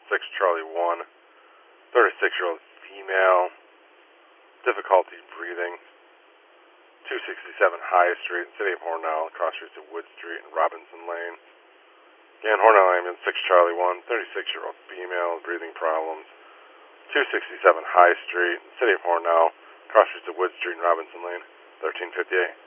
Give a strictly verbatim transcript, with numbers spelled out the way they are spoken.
six Charlie one, thirty-six-year-old female, difficulty breathing, two sixty-seven High Street, City of Hornell, cross streets of Wood Street and Robinson Lane. Again, Hornell ambulance, six Charlie one, thirty-six-year-old female, breathing problems, two sixty-seven High Street, City of Hornell, cross streets of Wood Street and Robinson Lane, thirteen fifty-eight.